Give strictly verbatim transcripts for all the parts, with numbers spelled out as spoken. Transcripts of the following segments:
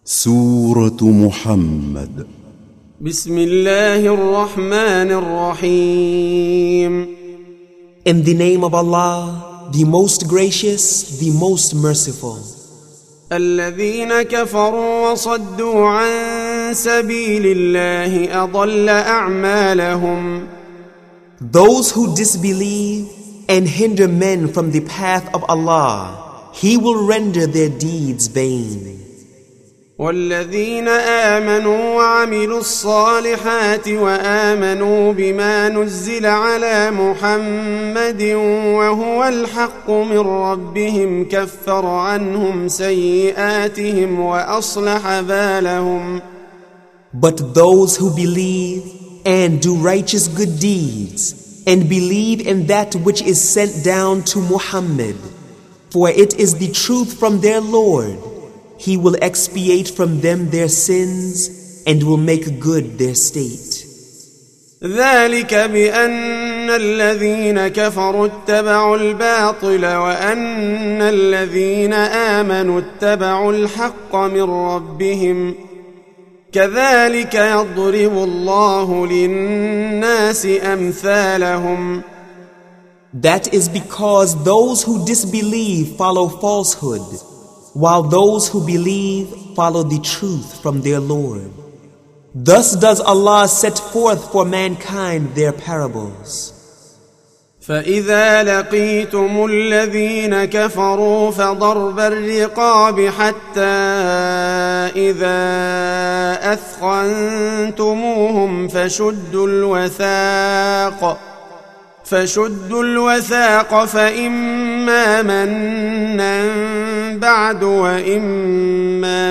سورة محمد. بسم الله الرحمن الرحيم. In the name of Allah, the most gracious, the most merciful. الذين كفروا وصدوا عن سبيل الله أضل أعمالهم. Those who disbelieve and hinder men from the path of Allah, He will render their deeds vain. والذين آمنوا وعملوا الصالحات وآمنوا بما نزل على محمد وهو الحق من ربهم كفر عنهم سيئاتهم وأصلح بالهم. But those who believe and do righteous good deeds and believe in that which is sent down to Muhammad, for it is the truth from their Lord, He will expiate from them their sins and will make good their state. ذلك بأن الذين كفروا اتبعوا الباطل وأن الذين آمنوا اتبعوا الحق من ربهم كذلك يضرب الله للناس أمثالهم. That is because those who disbelieve follow falsehood, while those who believe follow the truth from their Lord. Thus does Allah set forth for mankind their parables. فإذا لقيتم الذين كفروا فضرب الرقاب حتى إذا أثخنتموهم فشدوا الوثاق فشدوا الوثاق فإما منا بعد وإما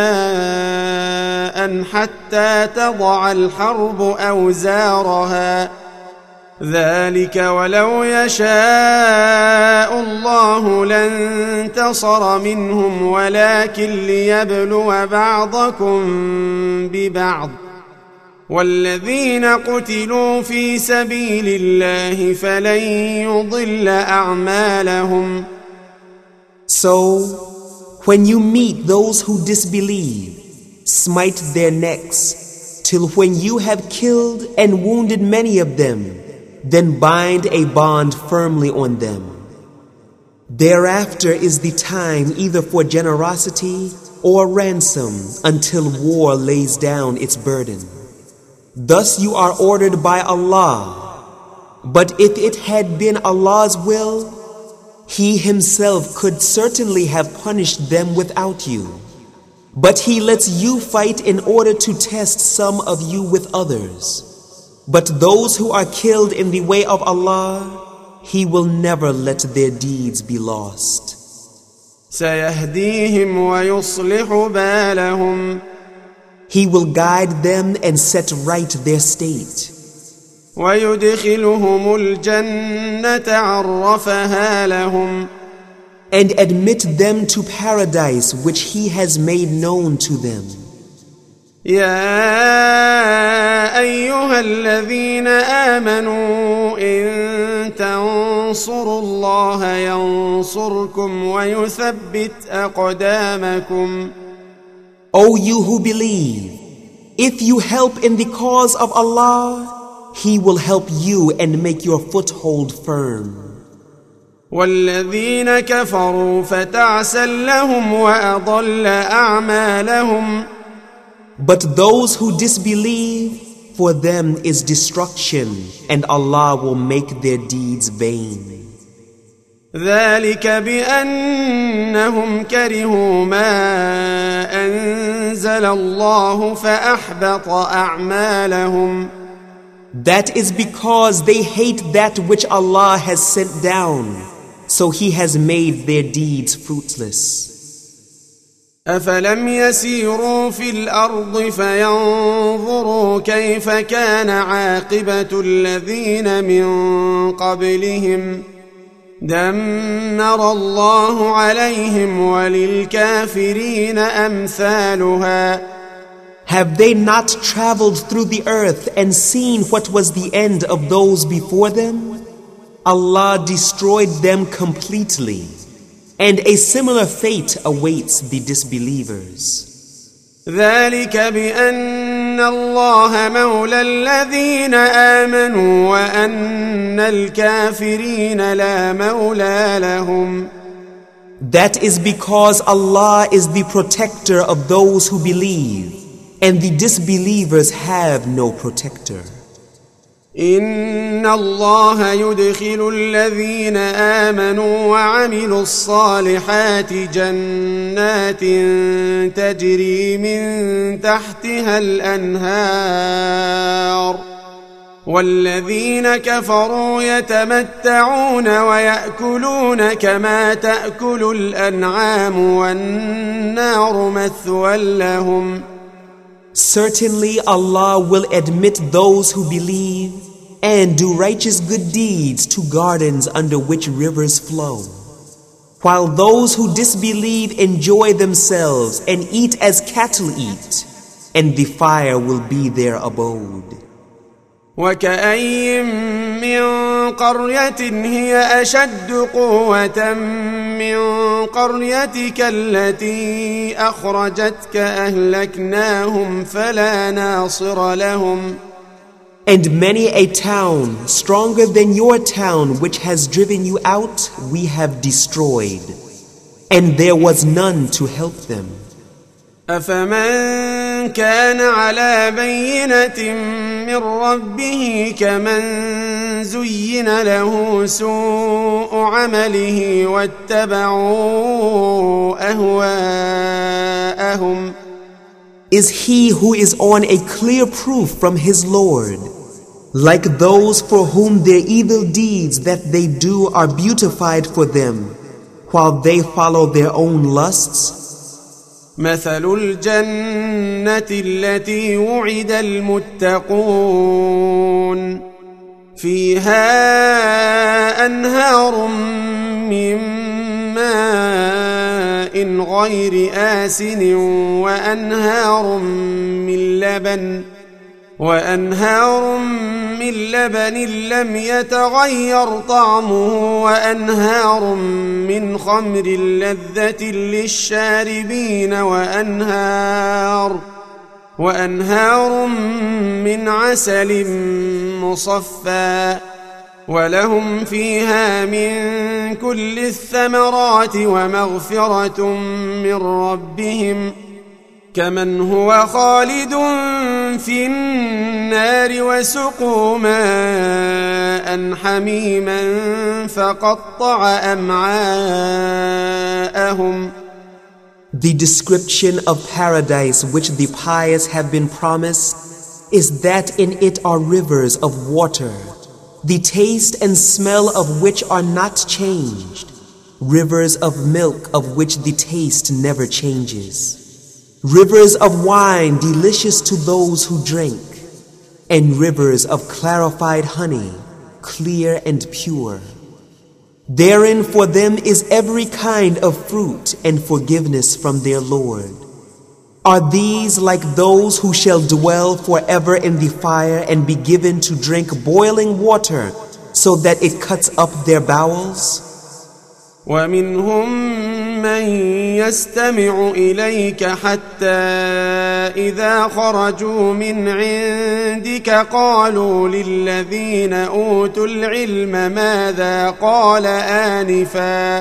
فداء حتى تضع الحرب أوزارها. ذلك ولو يشاء الله لانتصر منهم ولكن ليبلو بعضكم ببعض. والذين قتلوا في سبيل الله فلن يضل أعمالهم. So, when you meet those who disbelieve, smite their necks, till when you have killed and wounded many of them, then bind a bond firmly on them. Thereafter is the time either for generosity or ransom until war lays down its burden. Thus you are ordered by Allah. But if it had been Allah's will, He Himself could certainly have punished them without you. But He lets you fight in order to test some of you with others. But those who are killed in the way of Allah, He will never let their deeds be lost. سيهديهم ويصلح بالهم. He will guide them and set right their state. ويدخلهم الجنة عرفها لهم. And admit them to paradise which He has made known to them. يا أيها الذين آمنوا إن تنصروا الله ينصركم ويثبت أقدامكم. O you who believe, if you help in the cause of Allah, He will help you and make your foothold firm. والذين كفروا فتعسا لهم وأضل أعمالهم. But those who disbelieve, for them is destruction, and Allah will make their deeds vain. ذلك بأنهم كرهوا ما أنزل الله فأحبط أعمالهم. That is because they hate that which Allah has sent down, so He has made their deeds fruitless. أفلم يسيروا في الأرض فينظروا كيف كان عاقبة الذين من قبلهم دمر الله عليهم وللكافرين أمثالها. Have they not traveled through the earth and seen what was the end of those before them? Allah destroyed them completely, and a similar fate awaits the disbelievers. ذلك بأن الله مولى الذين آمنوا وأن الكافرين لا مولى لهم. That is because Allah is the protector of those who believe, and the disbelievers have no protector. إن الله يدخل الذين آمنوا وعملوا الصالحات جنات تجري من تحتها الأنهار والذين كفروا يتمتعون ويأكلون كما تأكل الأنعام والنار مثوى لهم. Certainly Allah will admit those who believe and do righteous good deeds to gardens under which rivers flow, while those who disbelieve enjoy themselves and eat as cattle eat, and the fire will be their abode. وكأين من قرية هي أشد قوة من قريتك التي أخرجتك أهلكناهم فلا ناصر لهم. And many a town stronger than your town which has driven you out we have destroyed, and there was none to help them. أفمن كان على بينة من ربه كمن زين له سوء عمله واتبعوا أهواءهم. Is he who is on a clear proof from his Lord, like those for whom their evil deeds that they do are beautified for them, while they follow their own lusts? مثل الجنة التي وعد المتقون فيها أنهار من ماء غير آسن وأنهار من لبن وأنهار من لبن لم يتغير طعمه وأنهار من خمر لذة للشاربين وأنهار وأنهار من عسل مصفى ولهم فيها من كل الثمرات ومغفرة من ربهم كمن هو خالد في النار وسقوا ماء حميما فقطع أمعاءهم. The description of paradise which the pious have been promised is that in it are rivers of water, the taste and smell of which are not changed, rivers of milk of which the taste never changes, rivers of wine delicious to those who drink, and rivers of clarified honey, clear and pure. Therein for them is every kind of fruit and forgiveness from their Lord. Are these like those who shall dwell forever in the fire and be given to drink boiling water so that it cuts up their bowels? ومنهم من يستمع إليك حتى إذا خرجوا من عندك قالوا للذين أوتوا العلم ماذا قال آنفا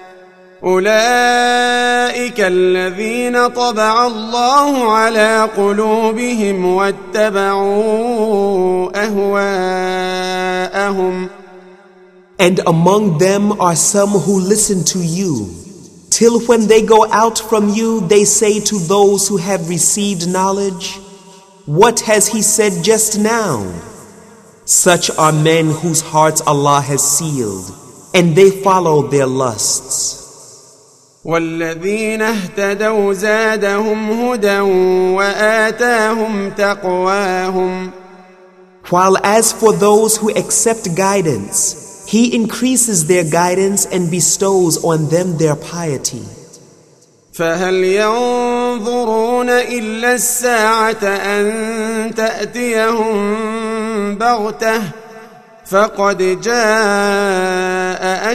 أولئك الذين طبع الله على قلوبهم واتبعوا أهواءهم. And among them are some who listen to you, till when they go out from you, they say to those who have received knowledge, "What has he said just now?" Such are men whose hearts Allah has sealed, and they follow their lusts. والذين اهتدوا زادهم هدى وآتاهم تقواهم. While as for those who accept guidance, He increases their guidance and bestows on them their piety. فهل ينظرون إلا الساعة أن تأتيهم بغتة فقد جاء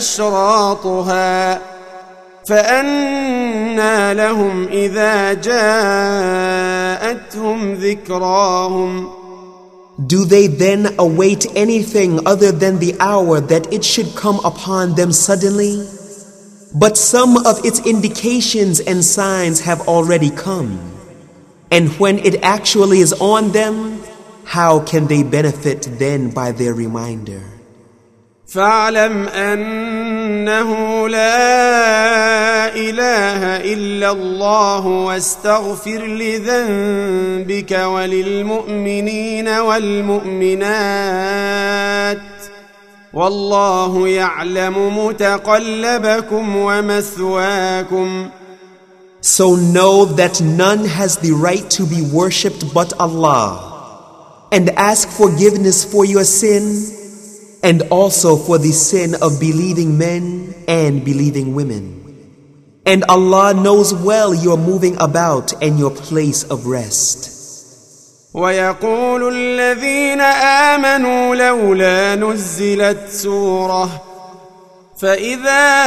أشراطها فأنى لهم إذا جاء لهم ذكراهم. Do they then await anything other than the hour that it should come upon them suddenly? But some of its indications and signs have already come. And when it actually is on them, how can they benefit then by their reminder? فاعلم أنه لا إله إلا الله واستغفر لذنبك وللمؤمنين والمؤمنات والله يعلم متقلبكم ومثواكم. So know that none has the right to be worshipped but Allah, and ask forgiveness for your sin, and also for the sin of believing men and believing women. And Allah knows well your moving about and your place of rest. ويقول الذين آمنوا لولا نزلت سورة فإذا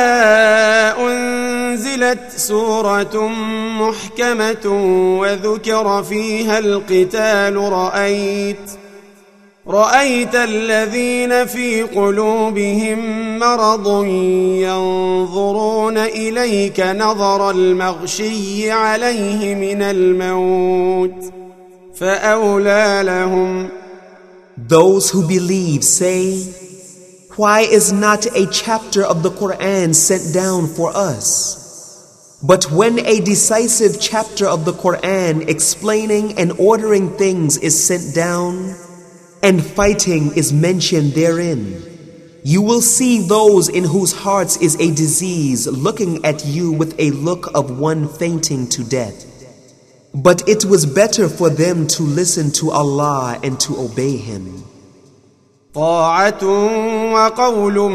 أنزلت سورة محكمة وذكر فيها القتال رأيت رأيت الذين في قلوبهم مرض ينظرون إليك نظر المغشي عليه من الموت فأولى لهم. Those who believe say, why is not a chapter of the Quran sent down for us? But when a decisive chapter of the Quran explaining and ordering things is sent down, and fighting is mentioned therein, you will see those in whose hearts is a disease looking at you with a look of one fainting to death. But it was better for them to listen to Allah and to obey Him. طاعة وقول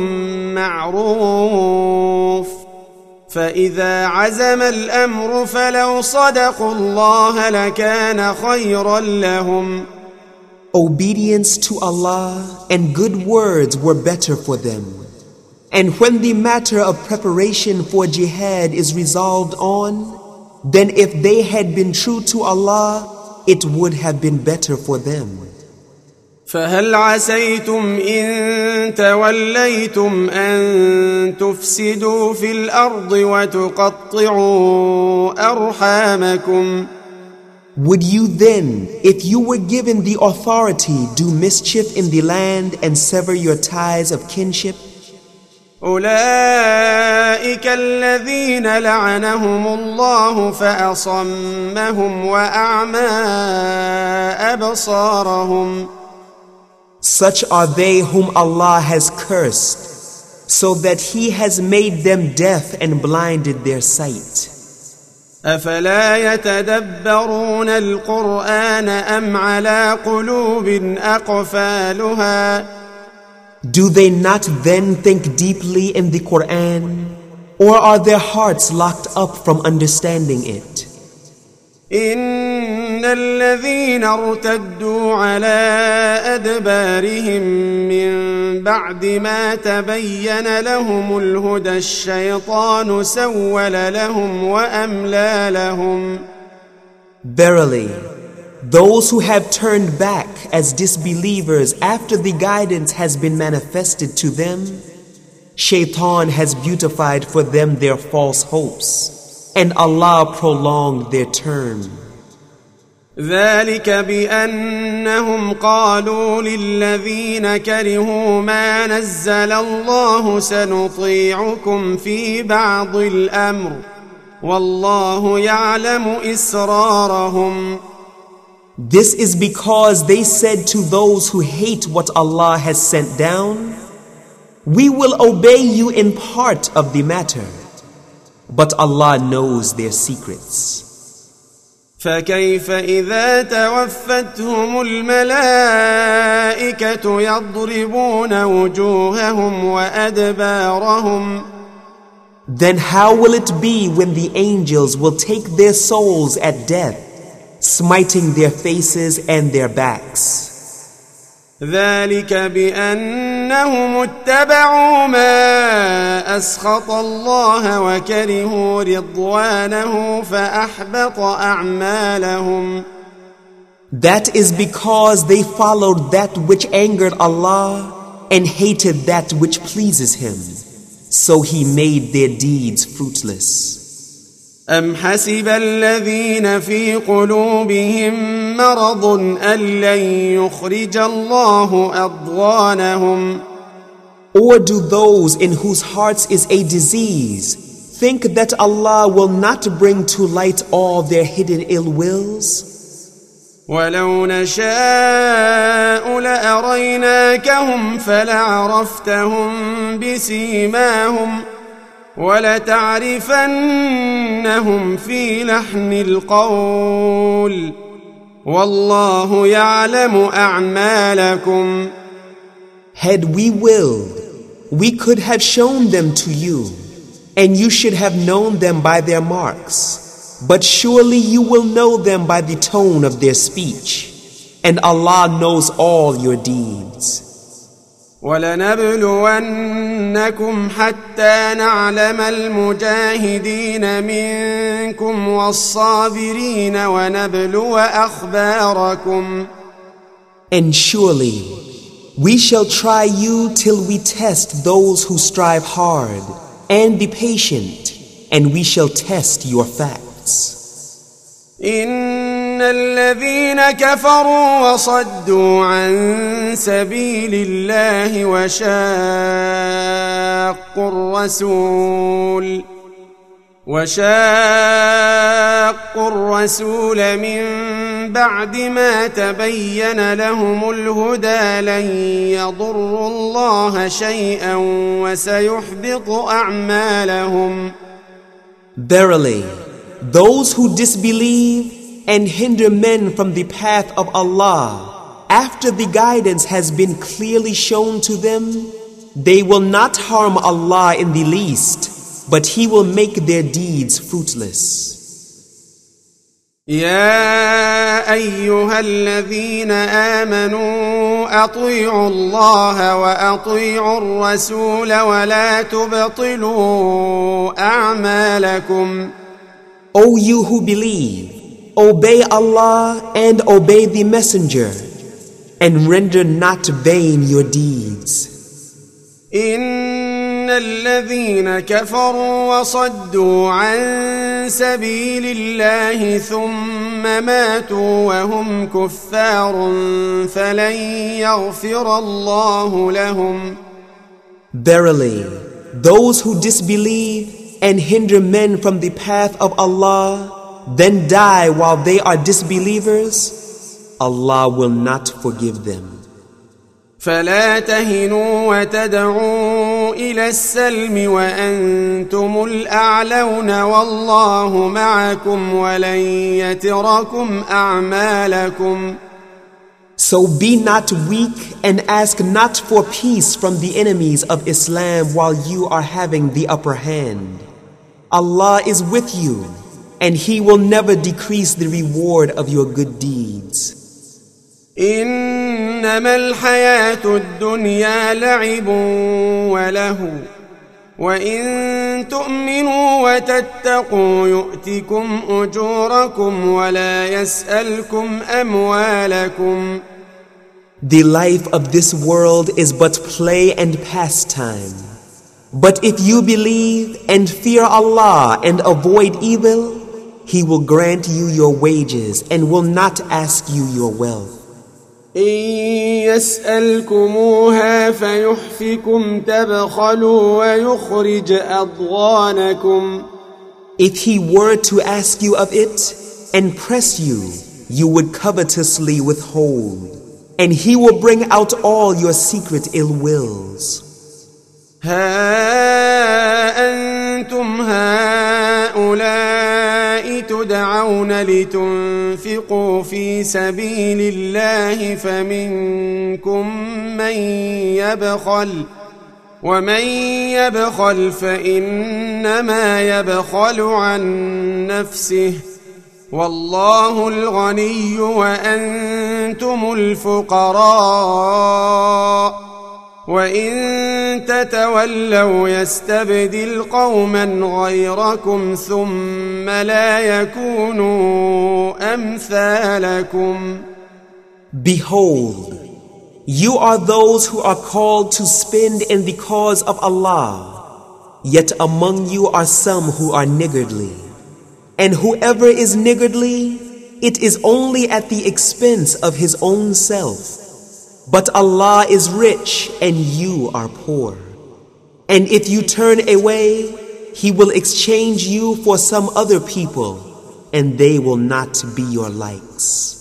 معروف فإذا عزم الأمر فلو صدقوا الله لكان خيرا لهم. Obedience to Allah and good words were better for them. And when the matter of preparation for jihad is resolved on, then if they had been true to Allah, it would have been better for them. فهل عسيتم إن توليتم أن تفسدوا في الأرض وتقطعوا أرحامكم. Would you then, if you were given the authority, do mischief in the land and sever your ties of kinship? أولئك الذين لعنهم الله فأصمهم وأعمى أبصارهم. Such are they whom Allah has cursed, so that He has made them deaf and blinded their sight. أفلا يتدبرون القرآن أم على قلوب أقفالها. Do they not then think deeply in the Quran, or are their hearts locked up from understanding it? إن الذين ارتدوا على أدبارهم من بعد ما تبين لهم الهدى الشيطان سول لهم وأملى لهم. Verily, those who have turned back as disbelievers after the guidance has been manifested to them, Shaitan has beautified for them their false hopes, and Allah prolonged their term. ذلك بأنهم قالوا للذين كرهوا ما نزل الله سنطيعكم في بعض الأمر والله يعلم إسرارهم. This is because they said to those who hate what Allah has sent down, we will obey you in part of the matter, but Allah knows their secrets. فكيف إذا توفتهم الملائكة يضربون وجوههم وأدبارهم. Then how will it be when the angels will take their souls at death, smiting their faces and their backs? ذلك بأنهم اتبعوا ما أسخط الله وكرهوا رضوانه فأحبط أعمالهم. That is because they followed that which angered Allah and hated that which pleases Him. So He made their deeds fruitless. أم حسب الذين في قلوبهم مرض أن لن يخرج الله أضغانهم. Or do those in whose hearts is a disease think that Allah will not bring to light all their hidden ill wills? ولو نشاء لأريناكهم فلعرفتهم بسيماهم ولتعرفنهم في لحن القول والله يعلم أعمالكم. Had we willed, we could have shown them to you, and you should have known them by their marks. But surely you will know them by the tone of their speech, and Allah knows all your deeds. وَلَنَبْلُوَنَّكُمْ حَتَّى نَعْلَمَ الْمُجَاهِدِينَ مِنكُمْ وَالصَّابِرِينَ وَنَبْلُوَ أَخْبَارَكُمْ. And surely we shall try you till we test those who strive hard, and be patient, and we shall test your facts. إن الذين كفروا وصدوا عن سبيل الله وشاقوا الرسول وشاقوا الرسول من بعد ما تبين لهم الهدى لن يضروا الله شيئا وسيحبط أعمالهم. Verily, those who disbelieve and hinder men from the path of Allah after the guidance has been clearly shown to them, they will not harm Allah in the least, but He will make their deeds fruitless. يا أيها الذين آمنوا أطيعوا الله وأطيعوا الرسول ولا تبطلوا أعمالكم. O you who believe, obey Allah and obey the Messenger, and render not vain your deeds. إن الذين كفروا وصدوا عن سبيل الله ثم ماتوا وهم كفار فلن يغفر الله لهم. Verily, those who disbelieve and hinder men from the path of Allah, then die while they are disbelievers, Allah will not forgive them. فلا تهنوا وتدعوا إلى السلم وأنتم الأعلون والله معكم ولن يتركم أعمالكم. So be not weak and ask not for peace from the enemies of Islam while you are having the upper hand. Allah is with you, and He will never decrease the reward of your good deeds. إنما الحياة الدنيا لعب وله وإن تؤمنوا وتتقوا يؤتكم أجوركم ولا يسألكم أموالكم. The life of this world is but play and pastime. But if you believe and fear Allah and avoid evil, He will grant you your wages and will not ask you your wealth. إن يسألكموها فيحفكم تبخلوا ويخرج أضغانكم. If He were to ask you of it and press you, you would covetously withhold, and He will bring out all your secret ill wills. ها أنتم هؤلاء تدعون لتنفقوا في سبيل الله فمنكم من يبخل ومن يبخل فإنما يبخل عن نفسه والله الغني وأنتم الفقراء وإن تتولوا يستبدل قوما غيركم ثم لا يكونوا أمثالكم. Behold, you are those who are called to spend in the cause of Allah, yet among you are some who are niggardly. And whoever is niggardly, it is only at the expense of his own self. But Allah is rich and you are poor. And if you turn away, He will exchange you for some other people, and they will not be your likes.